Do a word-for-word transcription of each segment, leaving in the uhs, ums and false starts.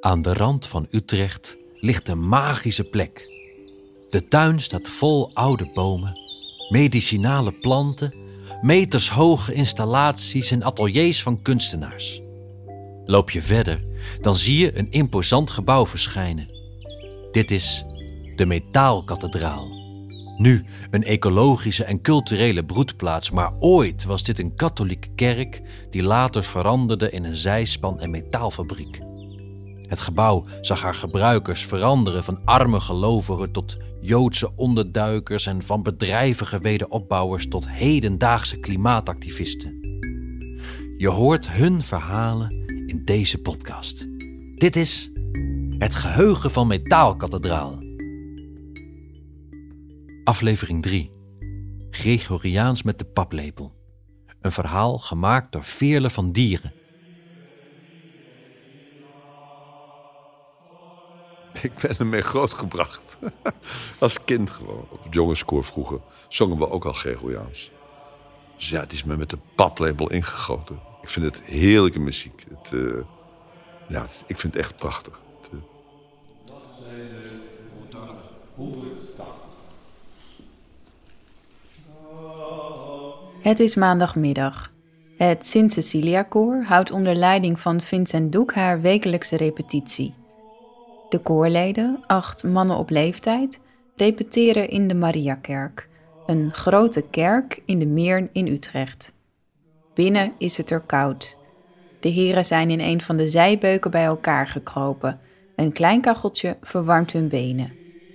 Aan de rand van Utrecht ligt een magische plek. De tuin staat vol oude bomen, medicinale planten, metershoge installaties en ateliers van kunstenaars. Loop je verder, dan zie je een imposant gebouw verschijnen. Dit is de Metaalkathedraal. Nu een ecologische en culturele broedplaats, maar ooit was dit een katholieke kerk die later veranderde in een zijspan- en metaalfabriek. Het gebouw zag haar gebruikers veranderen van arme gelovigen tot Joodse onderduikers en van bedrijvige wederopbouwers tot hedendaagse klimaatactivisten. Je hoort hun verhalen in deze podcast. Dit is Het Geheugen van Metaalkathedraal. Aflevering drie. Gregoriaans met de paplepel. Een verhaal gemaakt door Veerle van Dieren. Ik ben ermee grootgebracht. Als kind gewoon. Op het jongenskoor vroeger zongen we ook al Gregoriaans. Dus ja, het is me met de paplepel ingegoten. Ik vind het heerlijke muziek. Het, uh, ja, het, ik vind het echt prachtig. Het, uh... Het is maandagmiddag. Het Sint-Cecilia-koor houdt onder leiding van Vincent Doek haar wekelijkse repetitie. De koorleden, acht mannen op leeftijd, repeteren in de Mariakerk, een grote kerk in de Meern in Utrecht. Binnen is het er koud. De heren zijn in een van de zijbeuken bij elkaar gekropen. Een klein kacheltje verwarmt hun benen.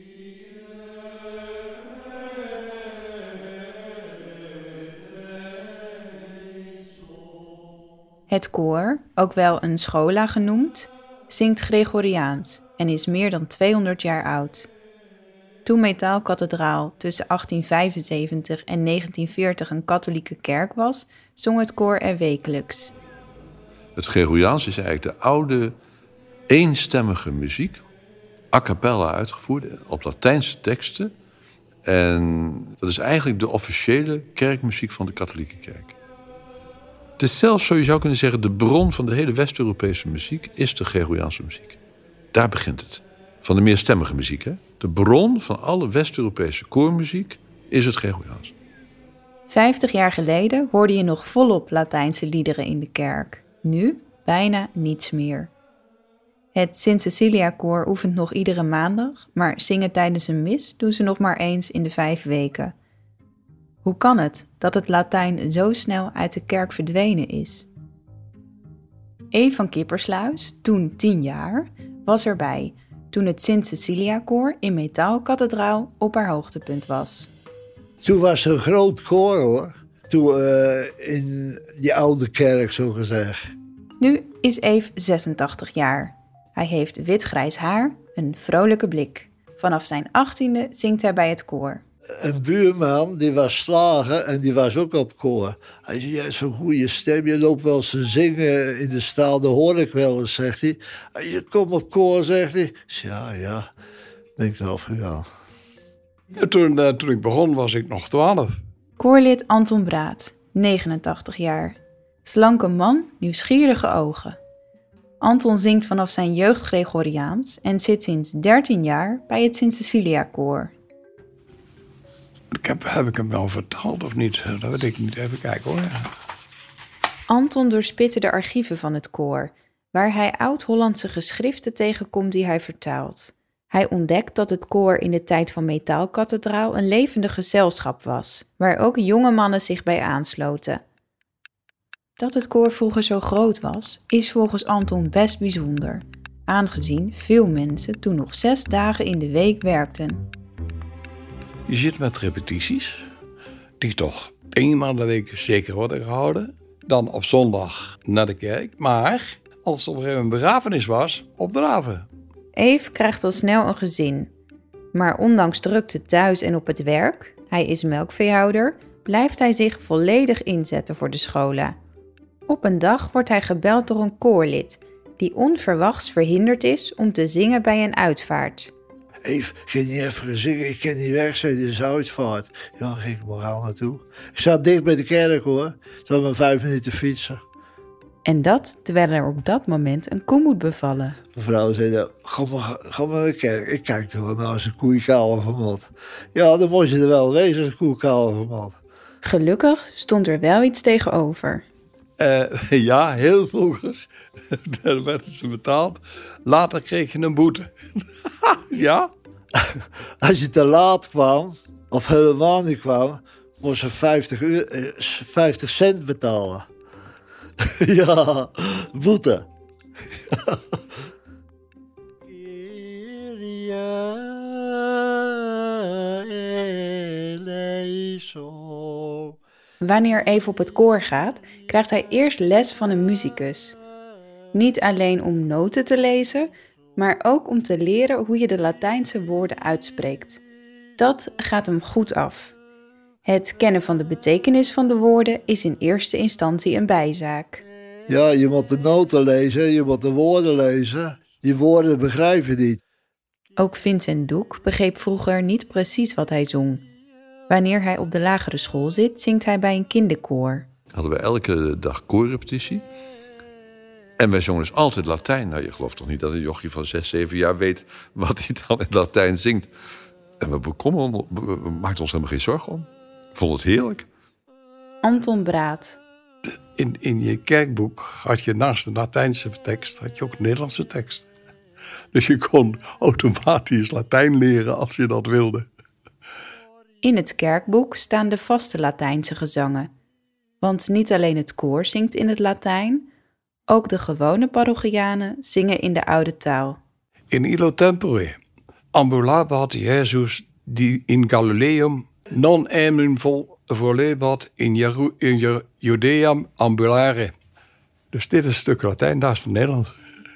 Het koor, ook wel een schola genoemd, zingt Gregoriaans en is meer dan tweehonderd jaar oud. Toen Metaalkathedraal tussen achttien vijfenzeventig en negentien veertig een katholieke kerk was, zong het koor er wekelijks. Het Gregoriaans is eigenlijk de oude, eenstemmige muziek, a cappella uitgevoerd, op Latijnse teksten. En dat is eigenlijk de officiële kerkmuziek van de katholieke kerk. Het is zelfs, zo je zou kunnen zeggen, de bron van de hele West-Europese muziek is de Gregoriaanse muziek. Daar begint het. Van de meerstemmige muziek, hè? De bron van alle West-Europese koormuziek is het Gregoriaans. Vijftig jaar geleden hoorde je nog volop Latijnse liederen in de kerk. Nu bijna niets meer. Het Sint-Cecilia-koor oefent nog iedere maandag, maar zingen tijdens een mis doen ze nog maar eens in de vijf weken. Hoe kan het dat het Latijn zo snel uit de kerk verdwenen is? Eve van Kippersluis, toen tien jaar, was erbij toen het Sint-Cecilia-koor in Metaalkathedraal op haar hoogtepunt was. Toen was er een groot koor, hoor. Toen uh, in die oude kerk, zo gezegd. Nu is Eve zesentachtig jaar. Hij heeft wit-grijs haar, een vrolijke blik. Vanaf zijn achttiende zingt hij bij het koor. Een buurman, die was slager en die was ook op koor. Hij zei, je hebt zo'n goede stem, je loopt wel eens te zingen in de staal, dat hoor ik wel eens, zegt hij. Je komt op koor, zegt hij. Ja, ja, ben ik erop gegaan. Ja, toen, uh, toen ik begon was ik nog twaalf. Koorlid Anton Braat, negenentachtig jaar. Slanke man, nieuwsgierige ogen. Anton zingt vanaf zijn jeugd Gregoriaans en zit sinds dertien jaar bij het Sint-Cecilia-koor. Ik heb, heb ik hem wel vertaald of niet? Dat weet ik niet. Even kijken hoor. Anton doorspitte de archieven van het koor, waar hij oud-Hollandse geschriften tegenkomt die hij vertaalt. Hij ontdekt dat het koor in de tijd van Metaalkathedraal een levendig gezelschap was, waar ook jonge mannen zich bij aansloten. Dat het koor vroeger zo groot was, is volgens Anton best bijzonder, aangezien veel mensen toen nog zes dagen in de week werkten. Je zit met repetities, die toch eenmaal in de week zeker worden gehouden. Dan op zondag naar de kerk, maar als er op een gegeven moment begrafenis was, op draven. Eve krijgt al snel een gezin. Maar ondanks drukte thuis en op het werk, hij is melkveehouder, blijft hij zich volledig inzetten voor de schola. Op een dag wordt hij gebeld door een koorlid, die onverwachts verhinderd is om te zingen bij een uitvaart. Eve, ga je niet even zingen? Ik kan niet weg zijn, dit is uitvaart. Ja, ging ik moraal naartoe. Ik zat dicht bij de kerk, hoor. Het was maar vijf minuten fietsen. En dat terwijl er op dat moment een koe moet bevallen. Mevrouw zei, nou, ga maar, ga maar naar de kerk. Ik kijk toch wel naar als een koe kouwen vermot. Ja, dan moet je er wel wezen als een koe kouwen vermot. Gelukkig stond er wel iets tegenover. Uh, ja, heel vroeger. Daar werden ze betaald. Later kreeg je een boete. Ja? Als je te laat kwam, of helemaal niet kwam, moest je vijftig, uur, vijftig cent betalen. Ja, boete. Wanneer Eve op het koor gaat, krijgt hij eerst les van een musicus. Niet alleen om noten te lezen, maar ook om te leren hoe je de Latijnse woorden uitspreekt. Dat gaat hem goed af. Het kennen van de betekenis van de woorden is in eerste instantie een bijzaak. Ja, je moet de noten lezen, je moet de woorden lezen. Die woorden begrijp je niet. Ook Vincent Doek begreep vroeger niet precies wat hij zong. Wanneer hij op de lagere school zit, zingt hij bij een kinderkoor. Hadden we elke dag koorrepetitie. En wij zongen dus altijd Latijn. Nou, je gelooft toch niet dat een jochie van zes, zeven jaar weet wat hij dan in Latijn zingt. En we, bekomen, we maakten ons helemaal geen zorgen om. Ik vond het heerlijk. Anton Braat. In, in je kerkboek had je naast de Latijnse tekst had je ook Nederlandse tekst. Dus je kon automatisch Latijn leren als je dat wilde. In het kerkboek staan de vaste Latijnse gezangen. Want niet alleen het koor zingt in het Latijn, ook de gewone parochianen zingen in de oude taal. In illo tempore ambulabat Jesus die in Galileum non emen vol volebat in, Jeru- in Judeam ambulare. Dus dit is een stuk Latijn, daar is het Nederlands.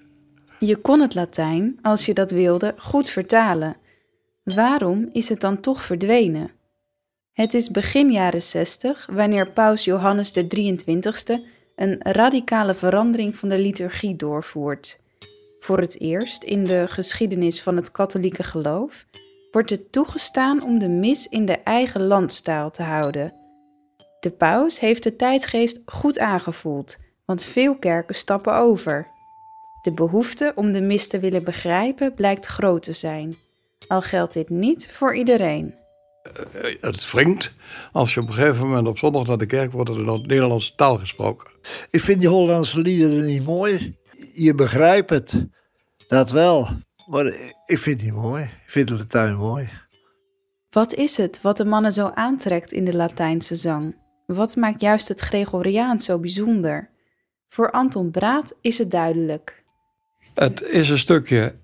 Je kon het Latijn, als je dat wilde, goed vertalen. Waarom is het dan toch verdwenen? Het is begin jaren zestig, wanneer paus Johannes de drieëntwintigste een radicale verandering van de liturgie doorvoert. Voor het eerst in de geschiedenis van het katholieke geloof wordt het toegestaan om de mis in de eigen landstaal te houden. De paus heeft de tijdsgeest goed aangevoeld, want veel kerken stappen over. De behoefte om de mis te willen begrijpen blijkt groot te zijn. Al geldt dit niet voor iedereen. Uh, het wringt als je op een gegeven moment op zondag naar de kerk wordt er in Nederlandse taal gesproken. Ik vind die Hollandse liederen niet mooi. Je begrijpt het, dat wel. Maar ik vind die mooi. Ik vind de Latijn mooi. Wat is het wat de mannen zo aantrekt in de Latijnse zang? Wat maakt juist het Gregoriaans zo bijzonder? Voor Anton Braat is het duidelijk. Het is een stukje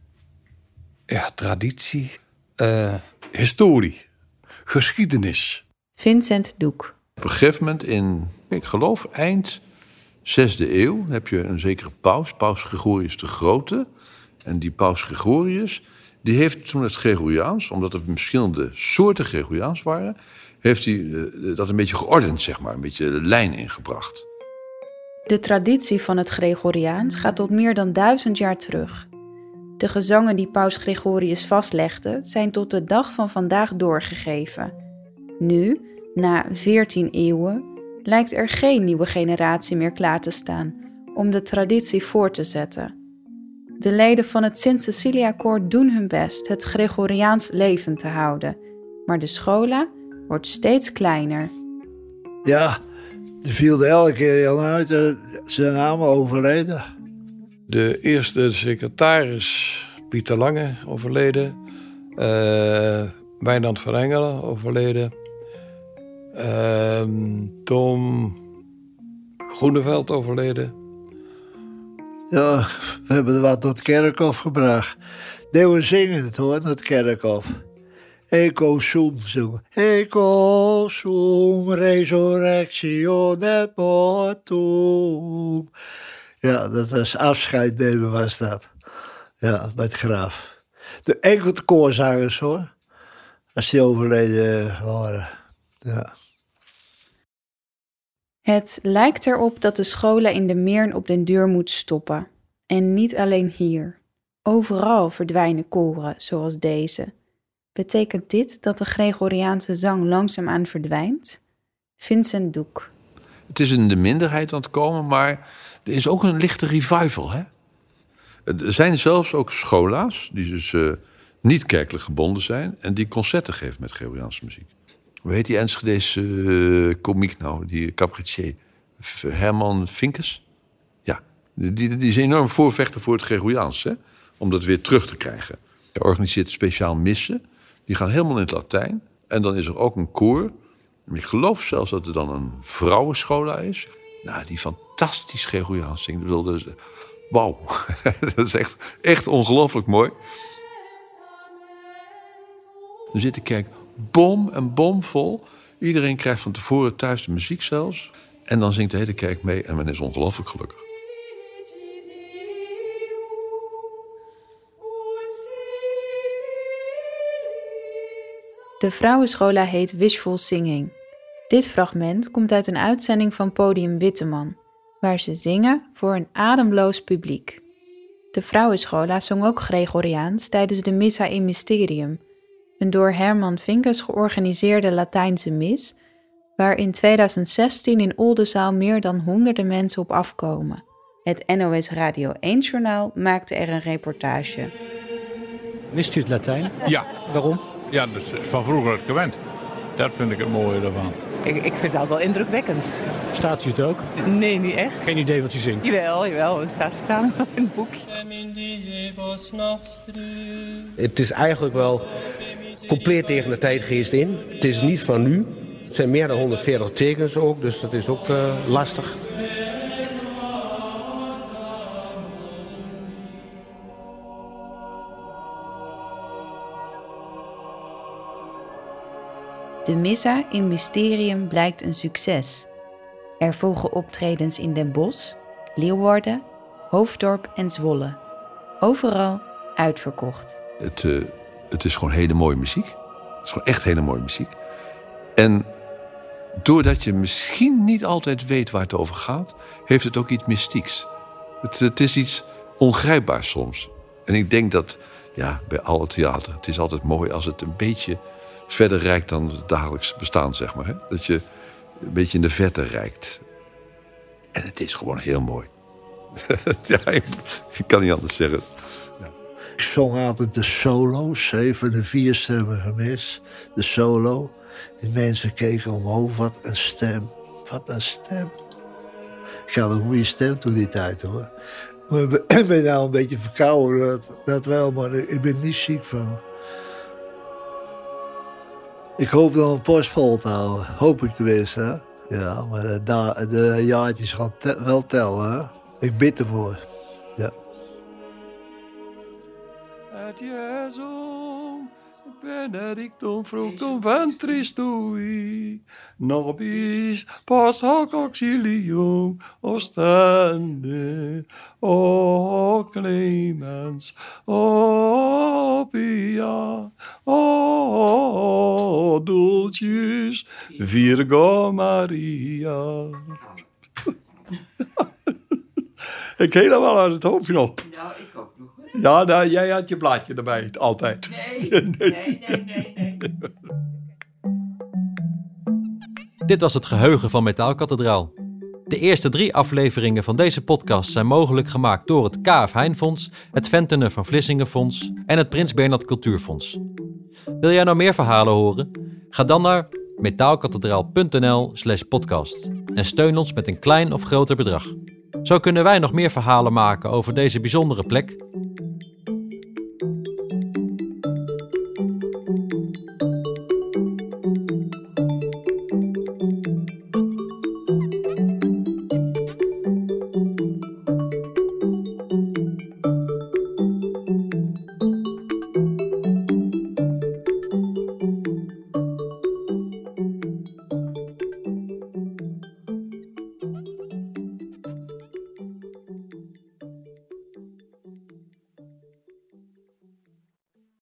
ja, traditie, uh, historie, geschiedenis. Vincent Doek. Op een gegeven moment in, ik geloof eind zesde eeuw, heb je een zekere paus, paus Gregorius de Grote. En die paus Gregorius, die heeft toen het Gregoriaans, omdat er verschillende soorten Gregoriaans waren, heeft hij uh, dat een beetje geordend, zeg maar, een beetje de lijn ingebracht. De traditie van het Gregoriaans gaat tot meer dan duizend jaar terug. De gezangen die paus Gregorius vastlegde zijn tot de dag van vandaag doorgegeven. Nu, na veertien eeuwen, lijkt er geen nieuwe generatie meer klaar te staan om de traditie voor te zetten. De leden van het Sint-Cecilia-koor doen hun best het Gregoriaans levend te houden, maar de schola wordt steeds kleiner. Ja, er viel er elke keer Jan uit, uh, zijn naam overleden. De eerste secretaris, Pieter Lange, overleden. Uh, Wijnand van Engelen, overleden. Uh, Tom Groeneveld, overleden. Ja, we hebben er wat tot het kerkhof gebracht. Nee, we zingen het hoor, naar het kerkhof. Ego sum, zongen. Ego sum, resurrectione mortum. Ja, dat was afscheid nemen was dat. Ja, bij het graf. De enkele koorzangers hoor. Als die overleden waren. Ja. Het lijkt erop dat de schola in de Meern op den duur moet stoppen. En niet alleen hier. Overal verdwijnen koren zoals deze. Betekent dit dat de Gregoriaanse zang langzaamaan verdwijnt? Vincent Doek. Het is in de minderheid aan het komen, maar Er is ook een lichte revival, hè? Er zijn zelfs ook schola's die dus uh, niet kerkelijk gebonden zijn en die concerten geven met Gregoriaanse muziek. Hoe heet die Enschedese uh, komiek nou, die cabaretier? Herman Vinkers? Ja, die, die is enorm voorvechter voor het Gregoriaans, hè? Om dat weer terug te krijgen. Hij organiseert speciaal missen, die gaan helemaal in het Latijn. En dan is er ook een koor. Ik geloof zelfs dat er dan een vrouwenschola is. Nou, die fantastisch Gregoriaans zingt. Ik bedoel, dus, wauw, dat is echt, echt ongelooflijk mooi. Dan zit de kerk bom en bomvol. Iedereen krijgt van tevoren thuis de muziek zelfs. En dan zingt de hele kerk mee en men is ongelooflijk gelukkig. De vrouwenschola heet Wishful Singing. Dit fragment komt uit een uitzending van Podium Witteman, waar ze zingen voor een ademloos publiek. De vrouwenschola zong ook Gregoriaans tijdens de Missa in Mysterium, een door Herman Vinkers georganiseerde Latijnse mis, waar in tweeduizend zestien in Oldenzaal meer dan honderden mensen op afkomen. Het N O S Radio één-journaal maakte er een reportage. Wist u het Latijn? Ja. Waarom? Ja, dat is van vroeger gewend. Dat vind ik het mooie ervan. Ik, ik vind het al wel indrukwekkend. Verstaat u het ook? Nee, niet echt. Geen idee wat u zingt? Jawel, jawel. Het staat vertaald in het boekje. Het is eigenlijk wel compleet tegen de tijdgeest in. Het is niet van nu. Het zijn meer dan honderdveertig tekens ook, dus dat is ook uh, lastig. De Missa in Mysterium blijkt een succes. Er volgen optredens in Den Bosch, Leeuwarden, Hoofddorp en Zwolle. Overal uitverkocht. Het, uh, het is gewoon hele mooie muziek. Het is gewoon echt hele mooie muziek. En doordat je misschien niet altijd weet waar het over gaat, heeft het ook iets mystieks. Het, het is iets ongrijpbaars soms. En ik denk dat, ja, bij alle theater, het is altijd mooi als het een beetje verder reikt dan het dagelijks bestaan, zeg maar. Hè? Dat je een beetje in de verte reikt. En het is gewoon heel mooi. Ja, ik, ik kan niet anders zeggen. Ja. Ik zong altijd de solo's, even de vierstemmige mis. De solo. Die mensen keken omhoog, wat een stem. Wat een stem. Ik had een goede stem toen die tijd, hoor. Maar ik ben nou een beetje verkouden, dat, dat wel, maar ik ben niet ziek van. Ik hoop nog een post vol te houden. Hoop ik tenminste, hè. Ja, maar de, da- de jaartjes gaan te- wel tellen, hè. Ik bid ervoor. Ja. Et Jesum benedictum fructum ventris tui, nobis post hoc auxilium ostende, o clemens, o pia, o dulcis Virgo Maria. Ik helemaal uit het hoofdje nog. Nou, ik ook nog. Ja, nou, jij had je blaadje erbij, altijd. Nee, nee, nee, nee, nee. Dit was het geheugen van Metaalkathedraal. De eerste drie afleveringen van deze podcast zijn mogelijk gemaakt door het K F Heijn-fonds, het Ventenen van Vlissingen-fonds en het Prins Bernhard Cultuurfonds. Wil jij nou meer verhalen horen? Ga dan naar metaalkathedraal.nl slash podcast en steun ons met een klein of groter bedrag. Zo kunnen wij nog meer verhalen maken over deze bijzondere plek.